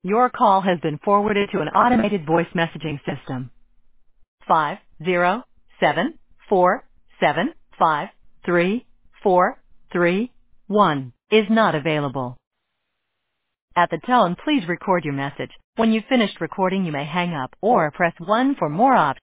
Your call has been forwarded to an automated voice messaging system. 50747534331 is not available. At the tone, please record your message. When you've finished recording, you may hang up or press 1 for more options.